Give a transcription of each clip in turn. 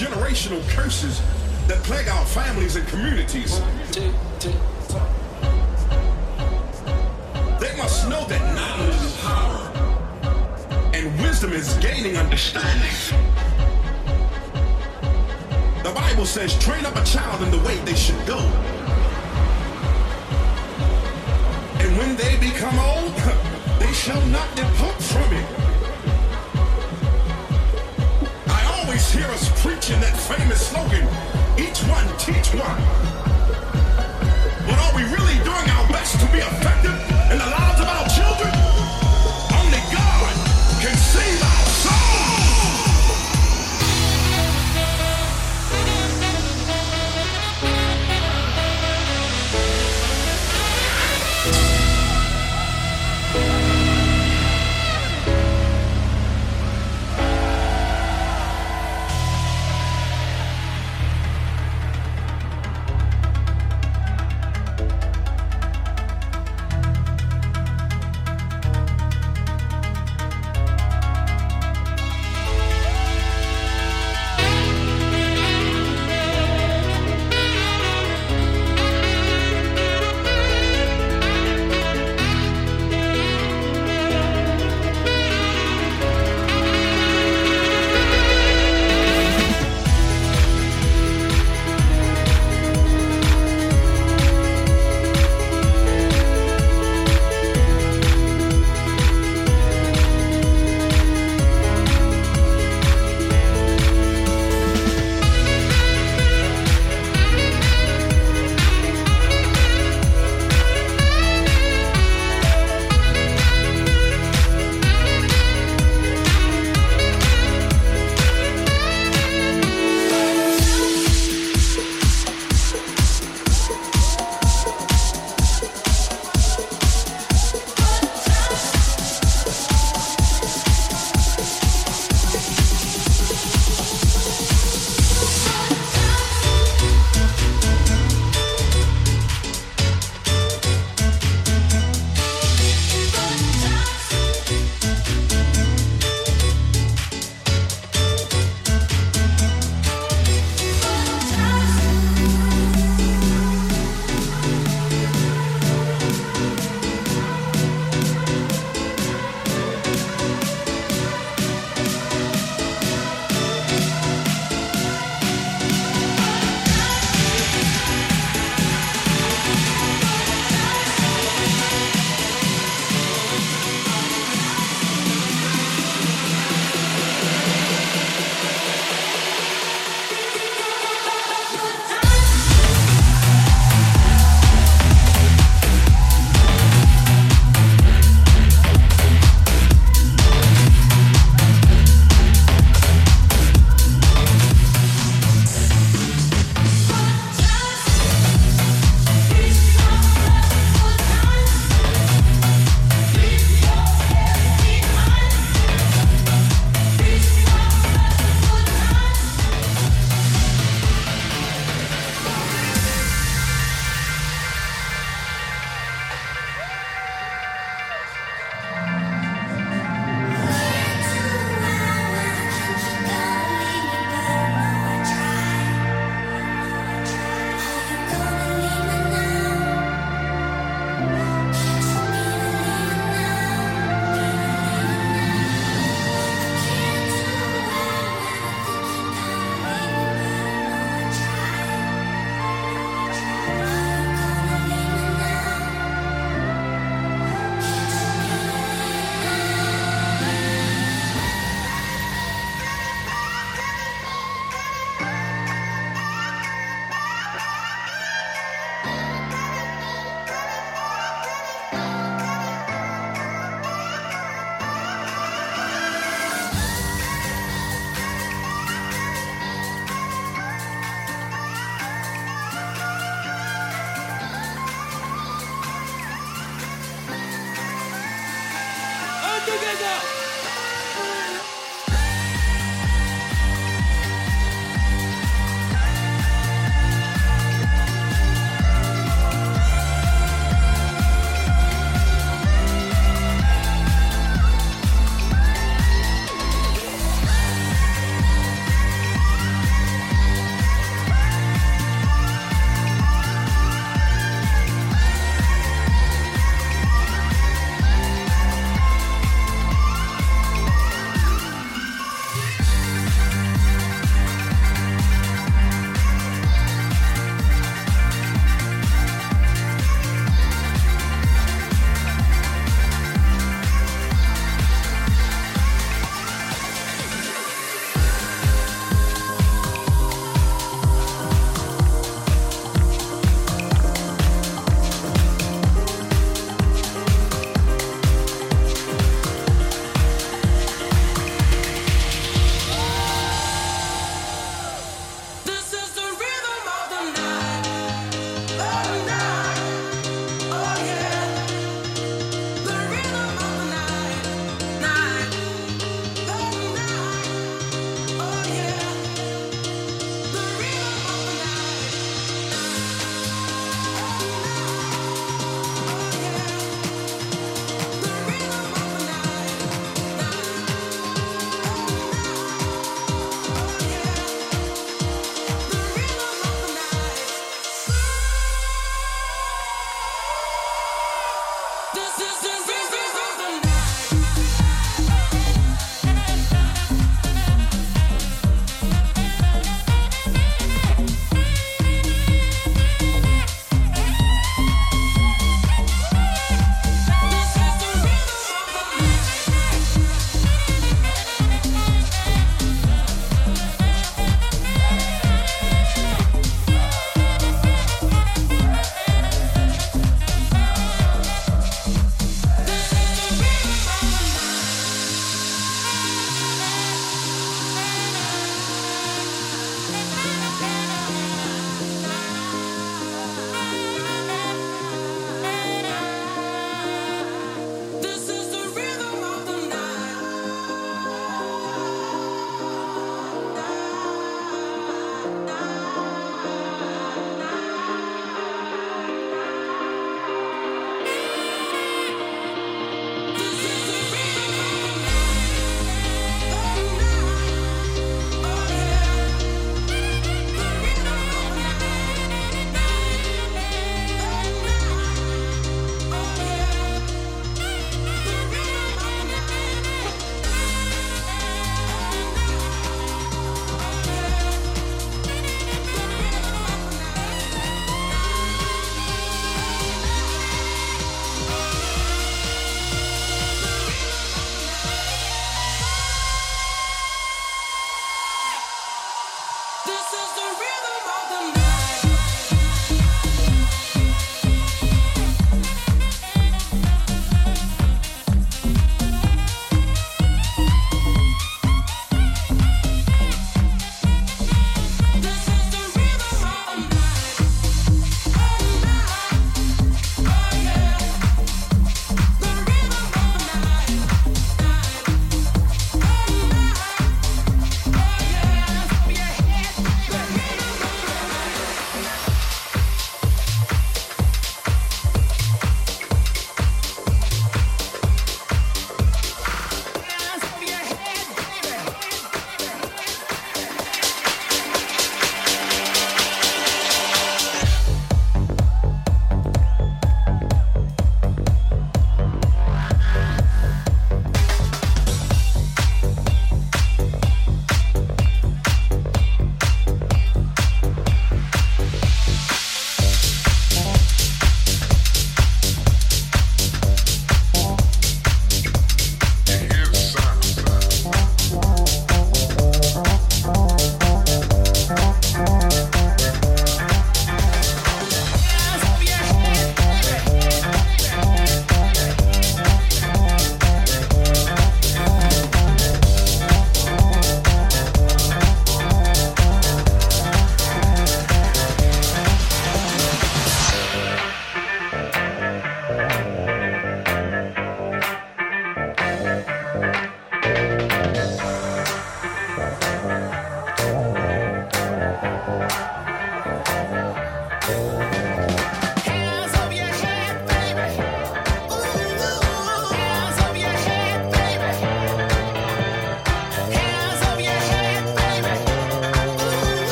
generational curses that plague our families and communities. They must know that knowledge is power and wisdom is gaining understanding. The Bible says, train up a child in the way they should go. And when they become old, they shall not depart from it. I always hear us preaching that famous slogan, each one teach one. But are we really doing our best to be effective in the lives of our children? Only God can save our souls.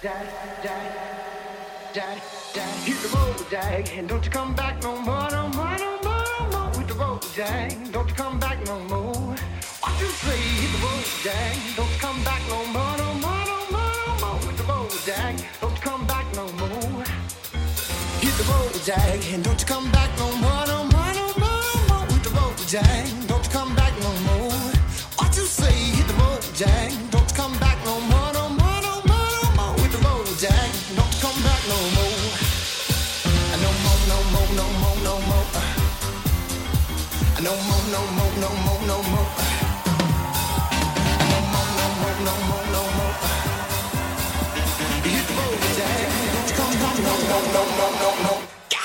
Hit the road, Jack, and don't you come back no more, no more, no more, no more. Hit the road, Jack, don't you come back no more. What you say? Hit the road, Jack, don't you come back no more, no more, no more, no more. Hit the road, Jack, don't you come back no more. Hit the road, Jack, and don't you come back no more, no more, no more, no more. Hit the road, Jack, don't you come back no more. What you say? Hit the road, Jack, don't you come back no more, no more, no more, no more. Hit the road, Jack, don't you come back no more. No more, no more, no more, no more. No more, no more, no more, no more. No more, no more, no more, no more. Hit the road, Jack. Don't you come back, no, no, no, no, no, no.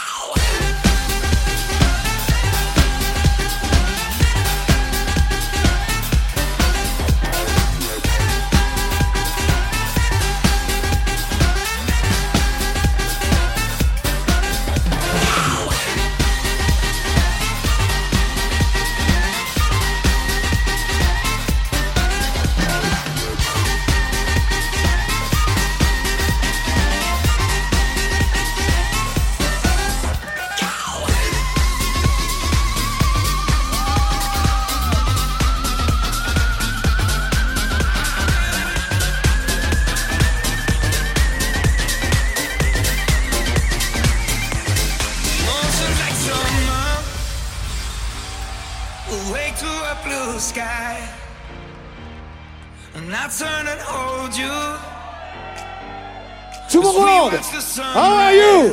How are you?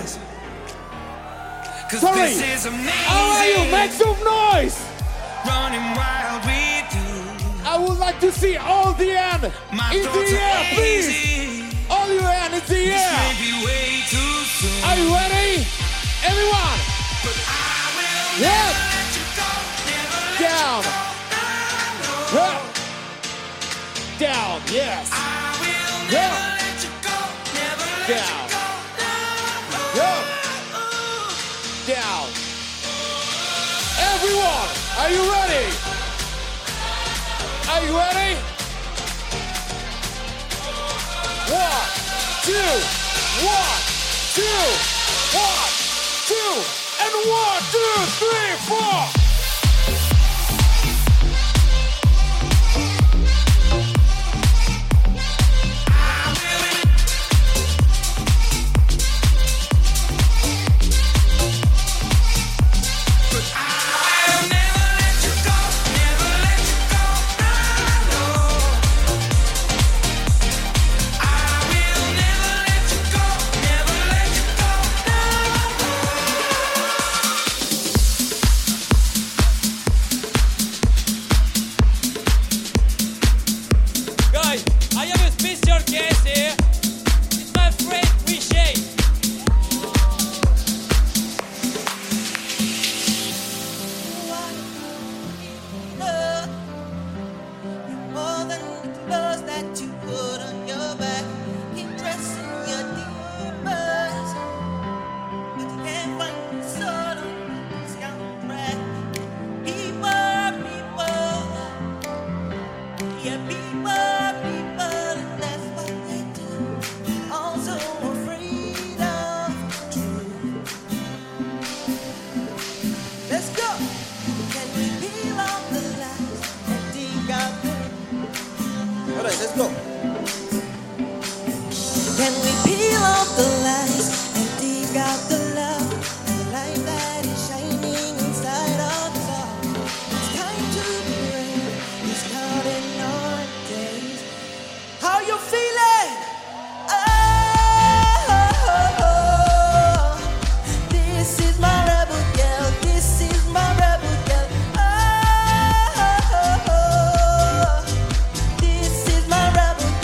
Sorry. How are you? Make some noise. Running wild with you. I would like to see all the hand in the air, please. All your hand in the air. Are you ready? Everyone. Up. Down. Up. Down. Yes. Up. Down. Up. Down. Everyone, are you ready? Are you ready? 1, 2, 1, 2, 1, 2, and 1, 2, 3, 4. Rebel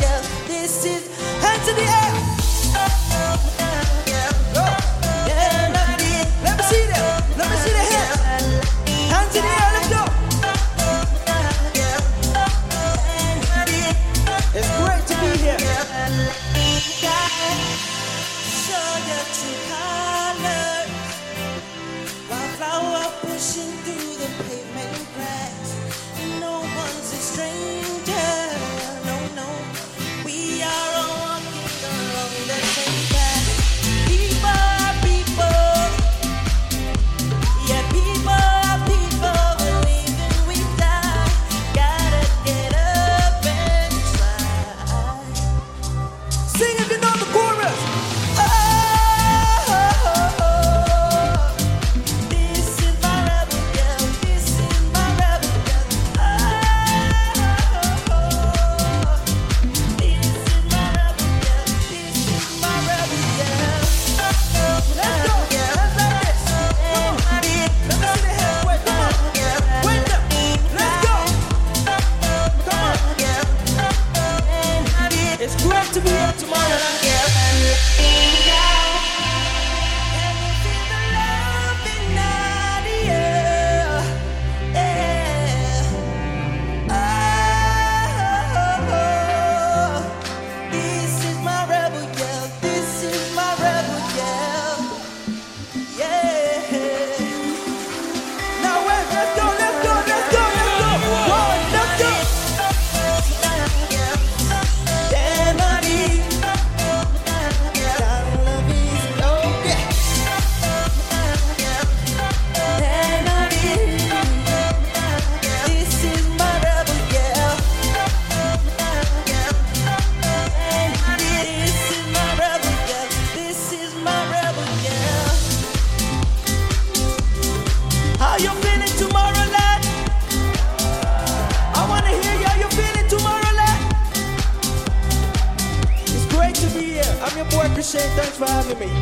say thanks for having me.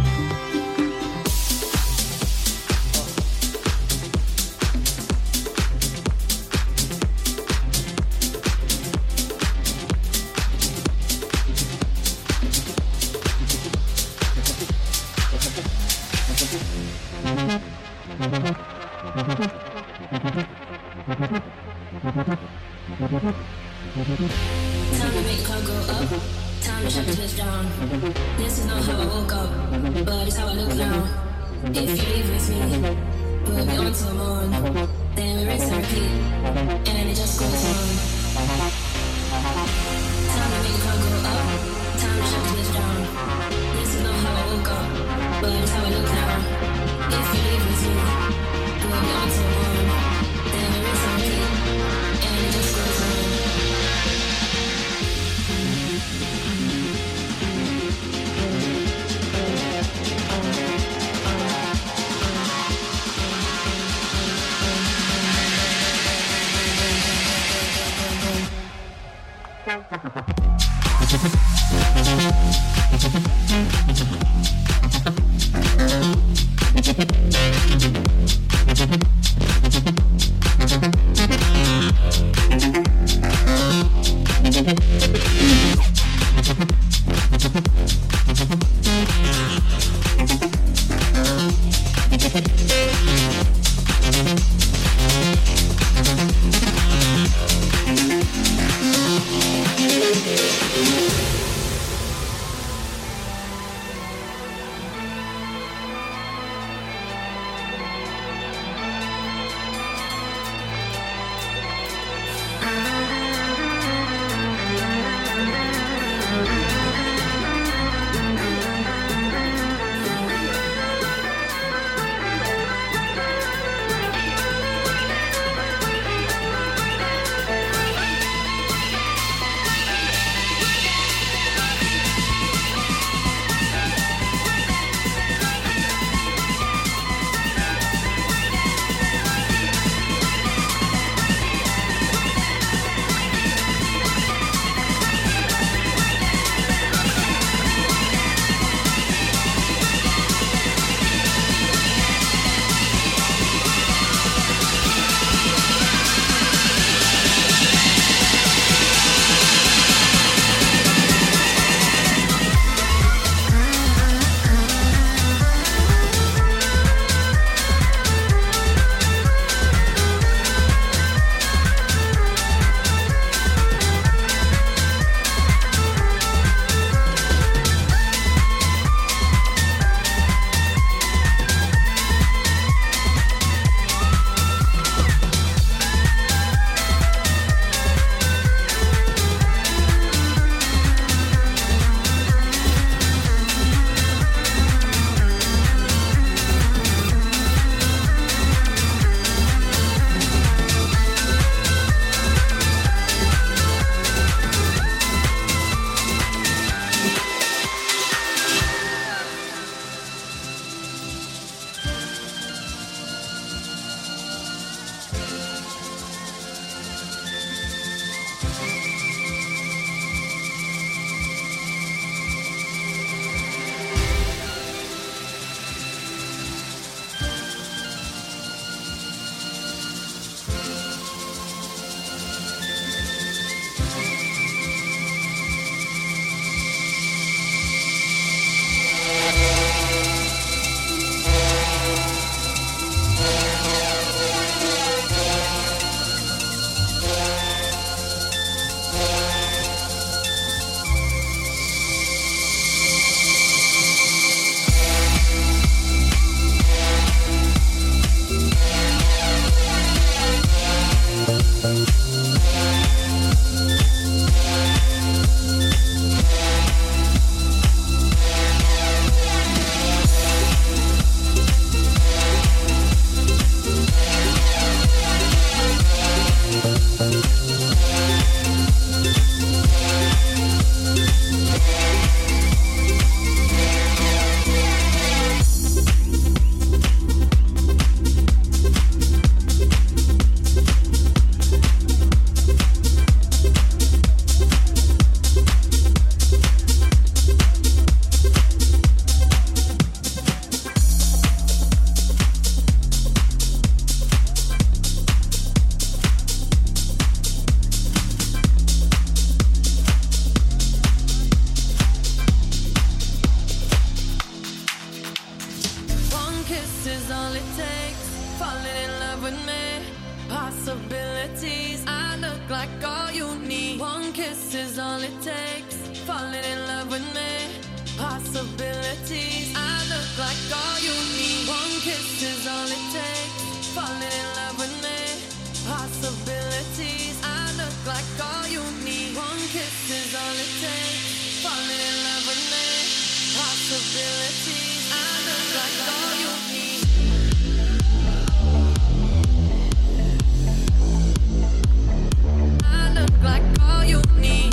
Time to make the club go up, time to shut the place down. This is not how I woke up, but it's how I look now. If you leave with me, we'll be on till morn. Then we rinse and repeat, and it just goes on. Time to make the club go up, time to shut the place down. This is not how I woke up, but it's how I look now. If you leave with me, we'll be on till morn. Then we rinse and repeat, and it just goes on. possibilities. I look like all you need. One kiss is all it takes. Falling in love with me. Possibilities. I look like all you need. One kiss is all it takes. Falling in love with me. Possibilities. I look like all you need. One kiss is all it takes. Falling in love with me. Possibilities. I look like all you need. I look like all you need.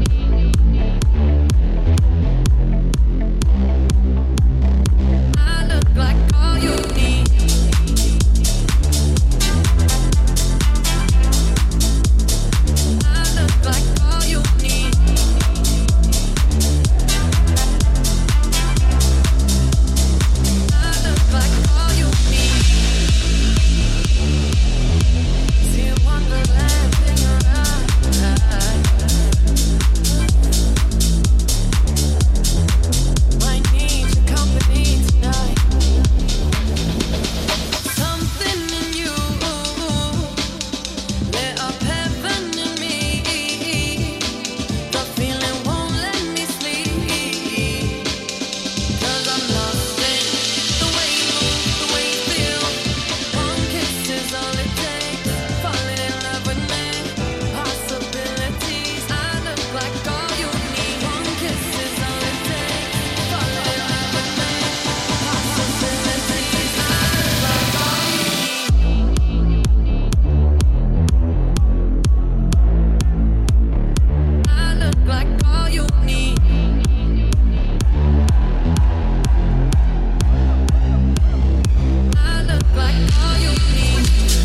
I look like all you need. I look like all you need. I look like all you need. See Wonderland in your eyes. Might need your company tonight. Something in you lit up heaven in me. The feeling won't let me sleep. 'Cause I'm lost in the way you move, the way you feel. One kiss is all it takes. Falling in love with me. Possibilities. I look like all you need. One kiss is all it takes. Falling in love with me. Possibilities. I look like all you need. I look like all you need. I look like all you need.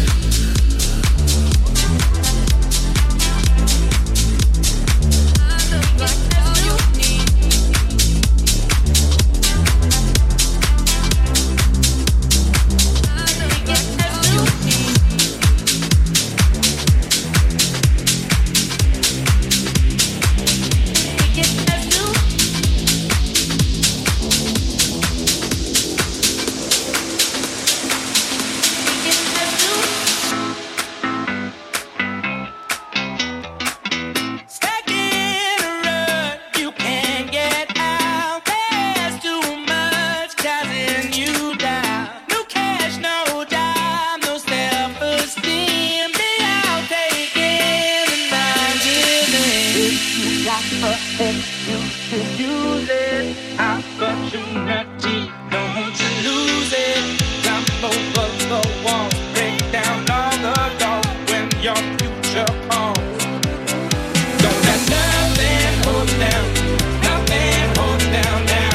I look like all you need. I look like all you need. Stuck in a rut, you can't get out. There's too much causing you down. No cash, no time, no self-esteem. Be out taking and not giving. You got a head, you should use it. Opportunity, don't you lose it. Climb over the wall, break down all the doors when your future comes. Don't let nothing hold down, nothing hold down now.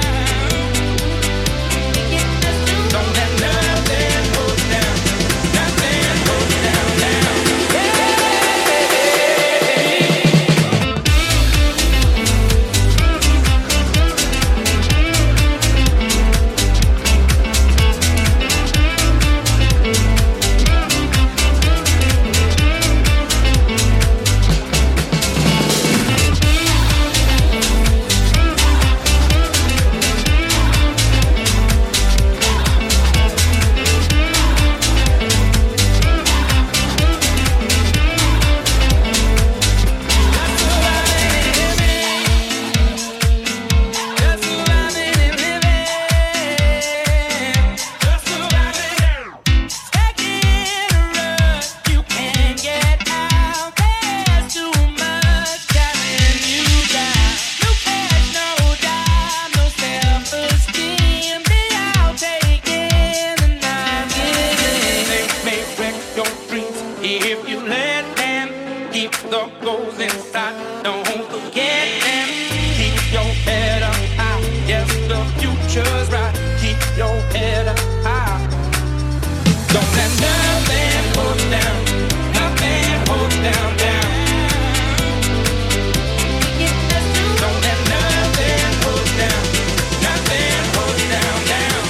Don't let nothing hold down, nothing hold down now. If you let them keep the goals inside, don't forget them. Keep your head up high. Yes, the future's right. Keep your head up high. Don't let nothing hold down, nothing hold down, down. Don't let nothing hold down, nothing hold down, down.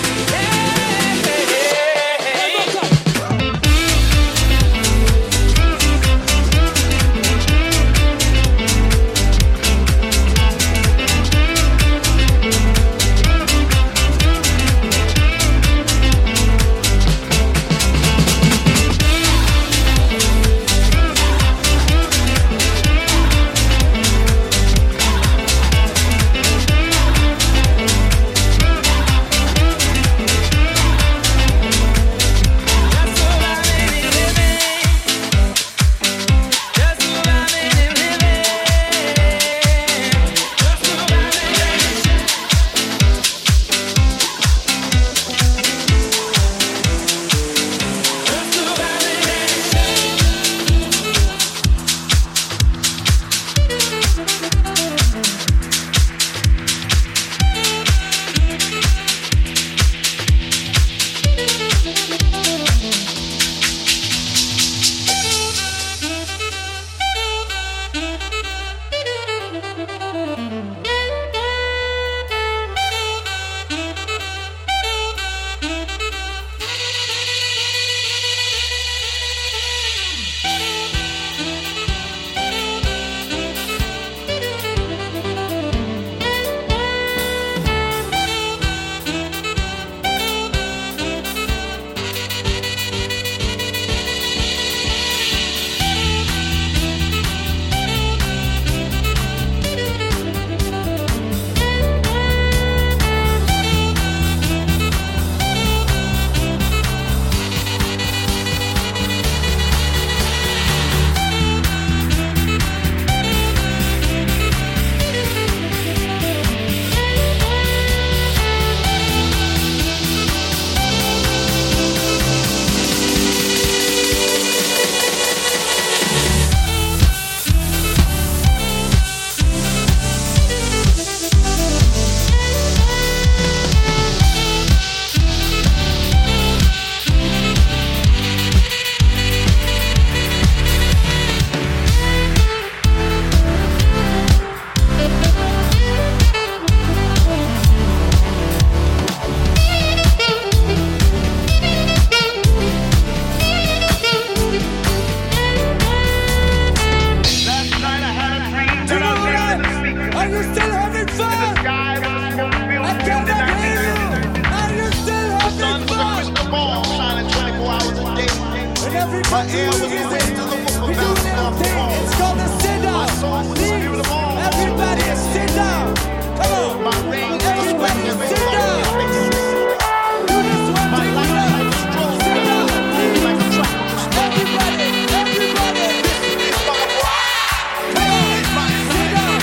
air was the wind to the whoop about the love. It's called the sit down. Please, everybody sit down. Come on. My rain Everybody sit down. Do this one thing with us. Sit down, please. Everybody. This is my world. Come on. Sit down.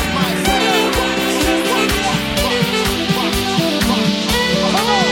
Come on.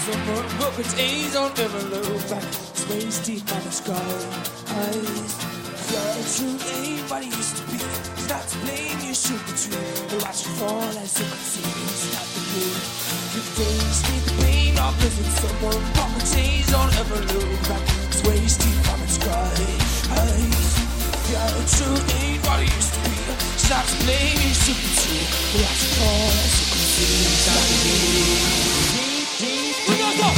someone broke its A's, I'll never look back. Space deep on the sky. You're a true anybody used to be. It's not to blame, you should be true. But watch you fall as you can see. It's not the moon. Your face need the pain, I'll visit someone broke its A's, I'll never look back. Space deep on the sky. You're a true anybody used to be. It's not to blame, you should be true. But watch you fall as you can see. It's not the moon. We gotta go!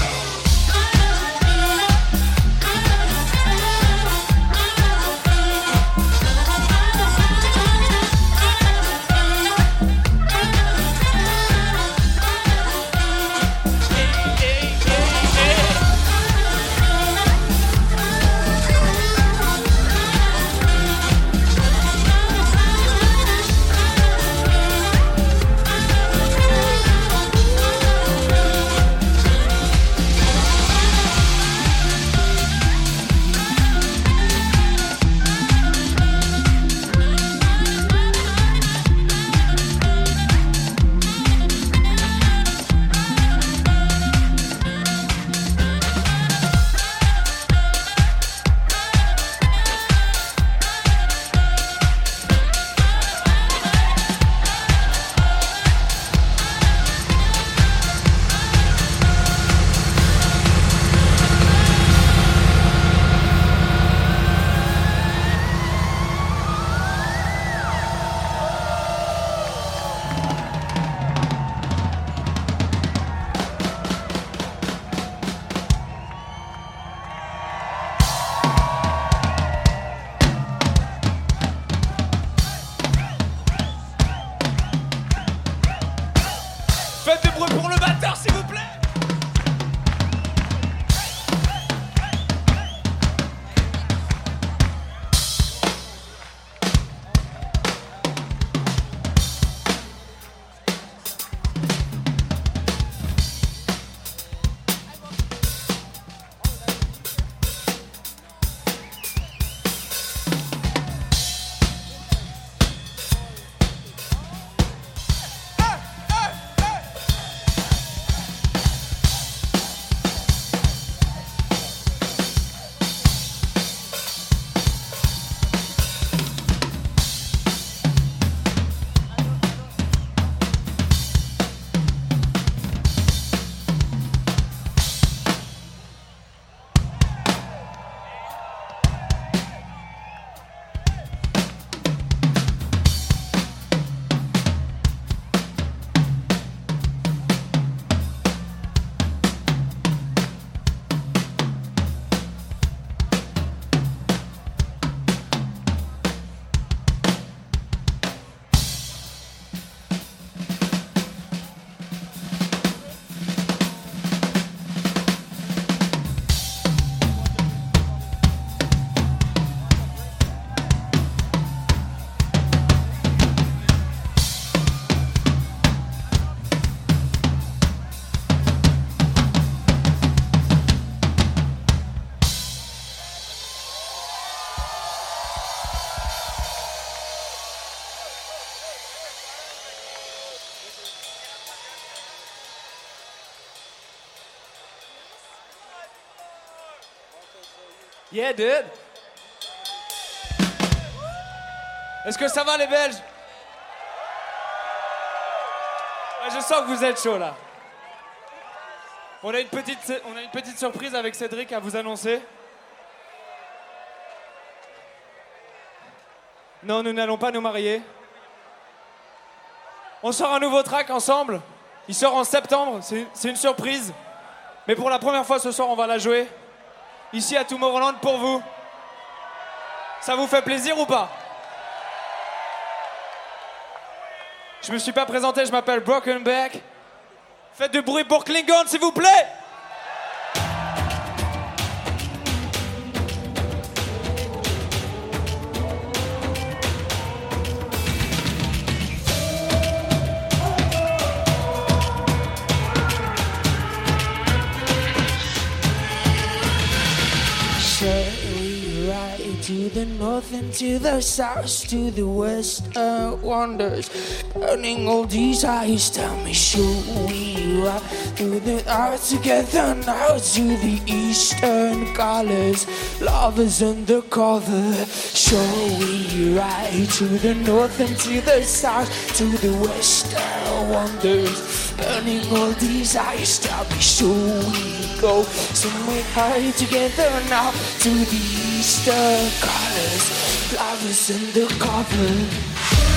Faites du bruit pour le batteur, s'il vous plaît. Yeah, dude. Est-ce que ça va, les Belges? Ouais, je sens que vous êtes chauds, là. On a une petite surprise avec Cédric à vous annoncer. Non, nous n'allons pas nous marier. On sort un nouveau track ensemble. Il sort en septembre, c'est une surprise. Mais pour la première fois ce soir, on va la jouer. Ici à Tomorrowland pour vous. Ça vous fait plaisir ou pas? Je me suis pas présenté, je m'appelle Broken Back. Faites du bruit pour Klingon, s'il vous plaît. to the north and to the south, to the west wonders. Burning all these eyes, tell me, should we ride through the earth together now? To the eastern colors, lovers undercover. Shall we ride to the north and to the south, to the western wonders? Burning all these eyes, tell me, should we go somewhere high together now? To the eastern colors, lovers undercover.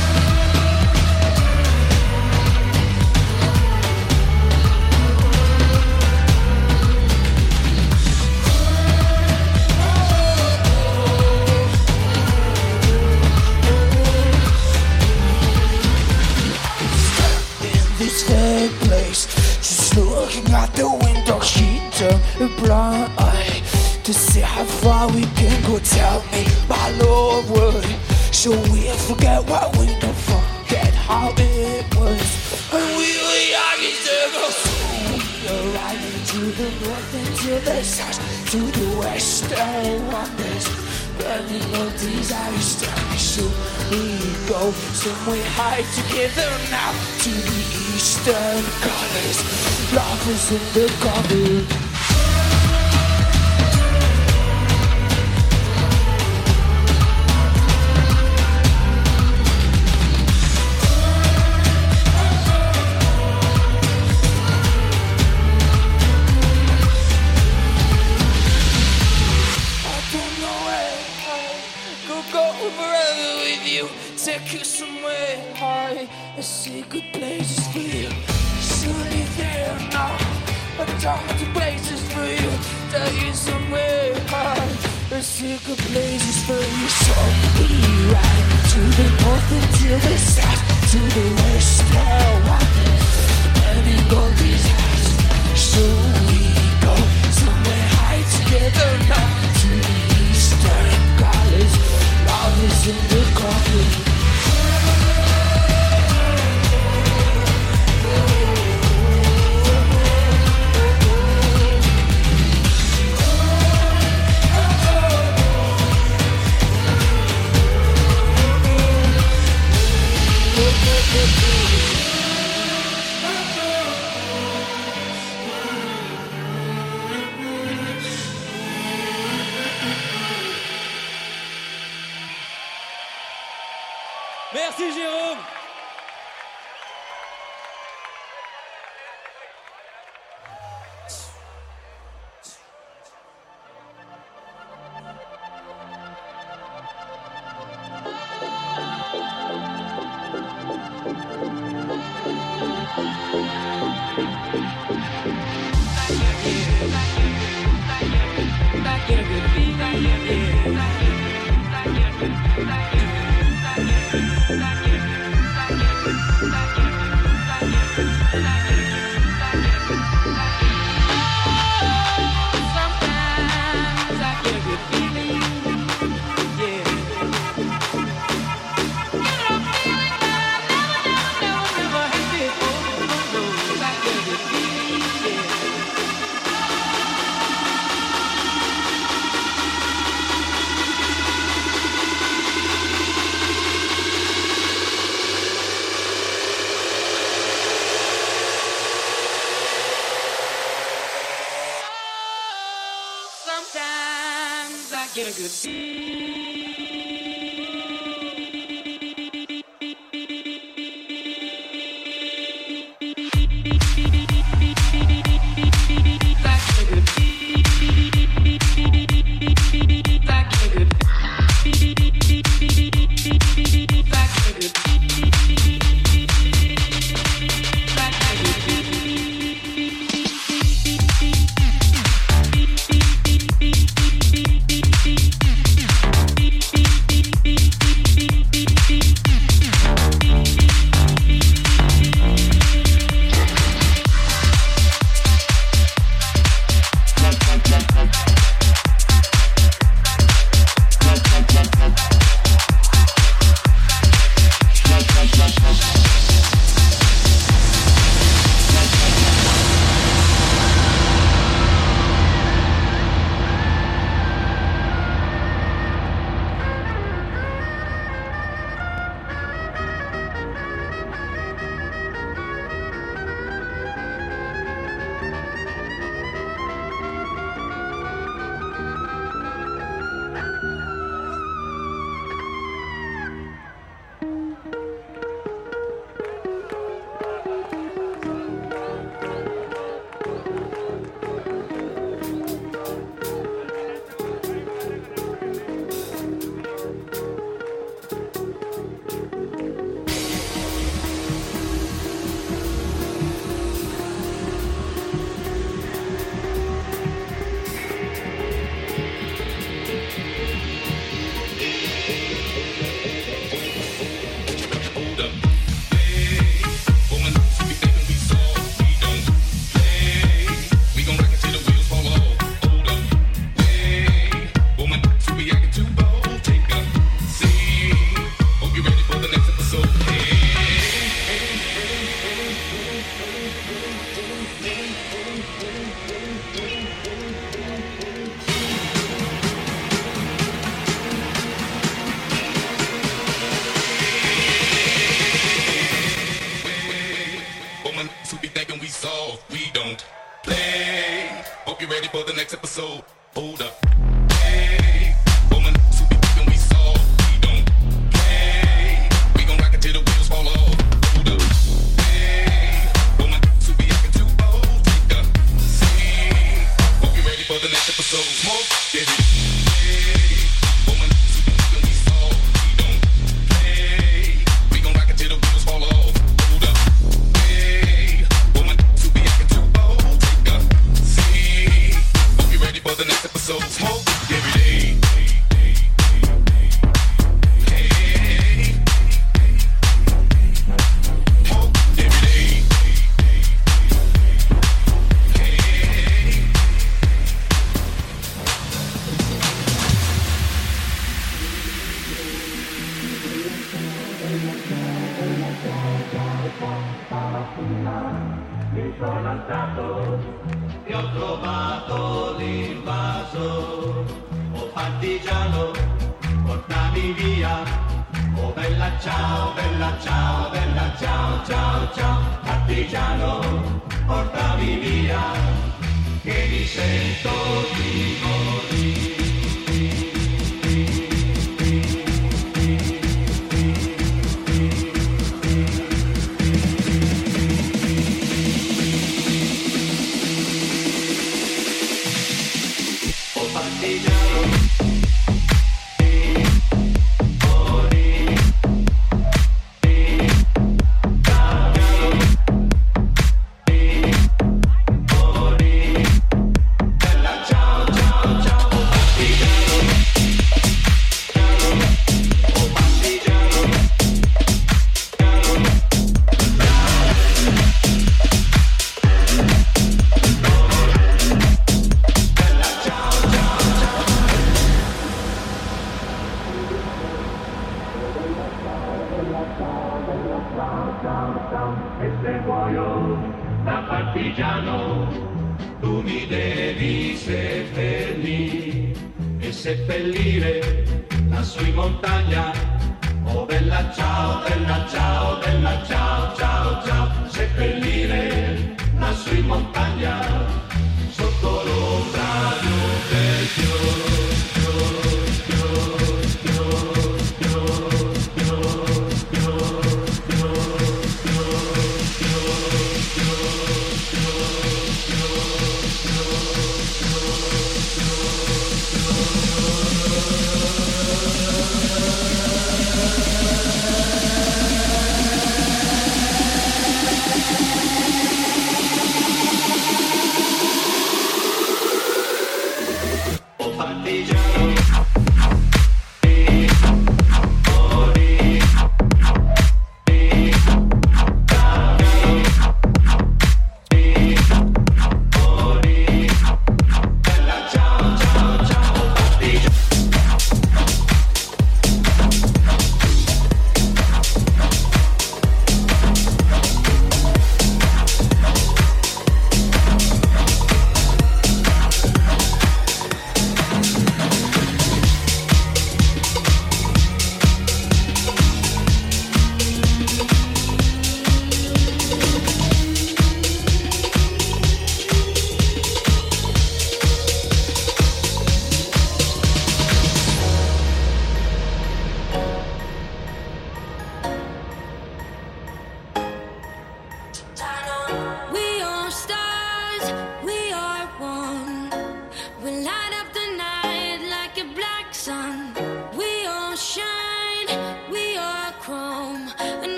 Looking out the window, she turned a blind eye to see how far we can go. Tell me, my Lord, would should we forget what we don't forget how it was when we were young and single? So we are riding to the north and to the south, to the western wonders. Burning all these eyes, tell me, should we go somewhere high together now? To the eastern colors, lovers in the cover. Take you somewhere high, a secret places for you. Surely there now, a dark places for you. Take you somewhere high, a secret places for you. So we ride to the north and to the south, to the west, burning all these eyes. So we go somewhere high together now, to the eastern colors, love is in the coffee. Merci Jérôme. Sometimes I get a good Hope you're ready for the next episode. Hold up. Hey, woman, super deep and we soft. We don't play. We gon' rock it till the wheels fall off. Hold up. Hey, woman, super acting too bold. Take a seat. Hope you're ready for the next episode. Smoke, get it. Hey, woman, super deep and we soft. We don't play. We gon' rock it till the wheels fall off. Hold up. Hey, woman, super acting too bold. Take a seat. Hope you're ready for the next episode. Smoke every day. Hey, smoke every day. Hey. Mi sono alzato e ho trovato l'invaso. Oh partigiano, portami via. Oh bella ciao, bella ciao, bella ciao, ciao, ciao. Partigiano, portami via, che mi sento di morire. E se muoio da partigiano, tu mi devi seppellire e seppellire lassù in montagna. Oh bella ciao, bella ciao, bella ciao, ciao, ciao. Seppellire lassù in montagna, sotto l'ombra di un bel fiore.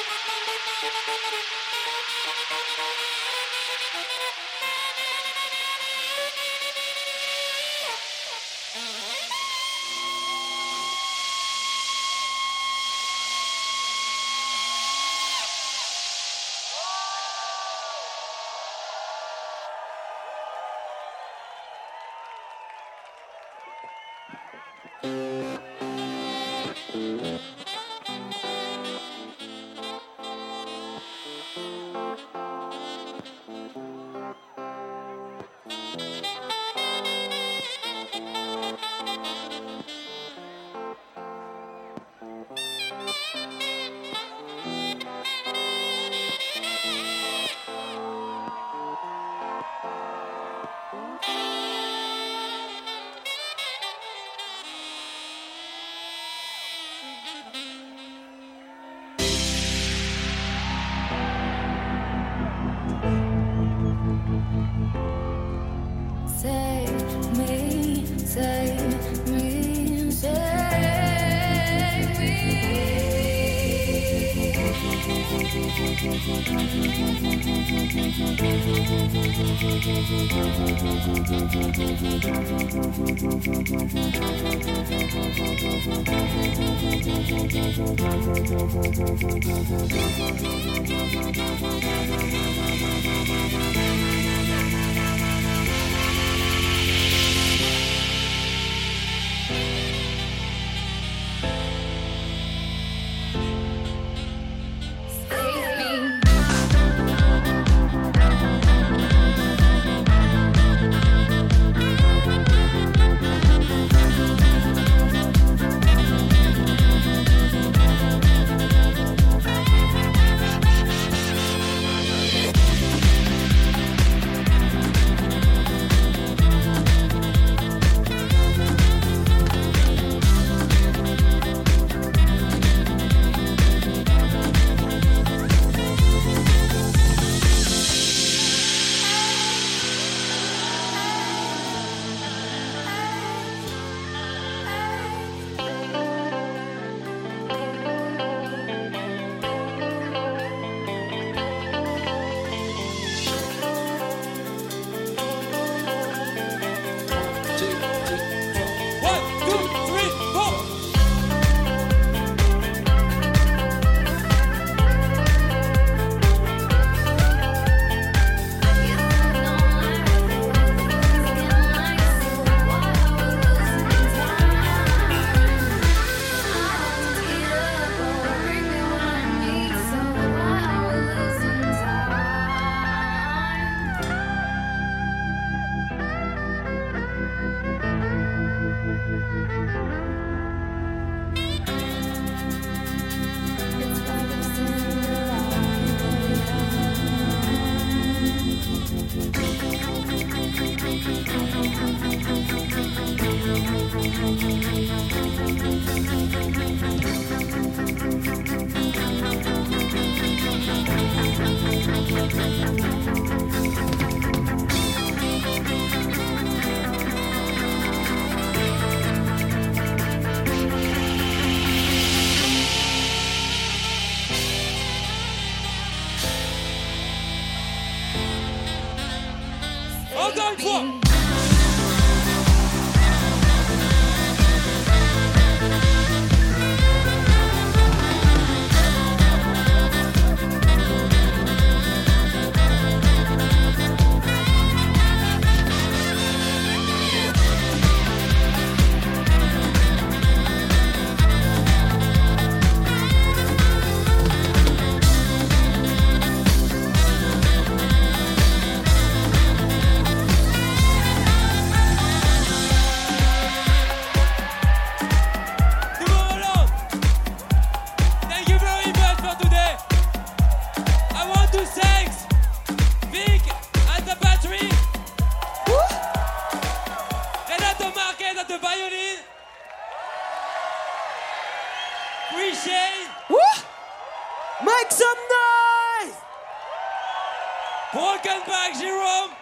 Save me, save me, save Encore une fois. Make some noise! Wolkenberg Jerome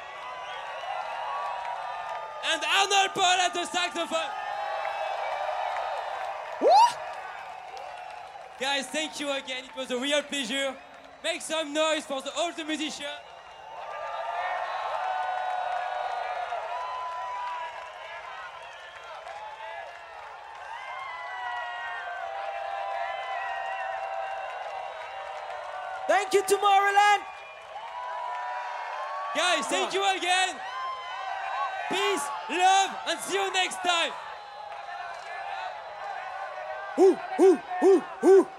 and Arnold Paul at the saxophone. Guys, thank you again. It was a real pleasure. Make some noise for all the musicians. Thank you, Tomorrowland. Guys, thank you again. Peace, love, and see you next time. Ooh, ooh, ooh, ooh.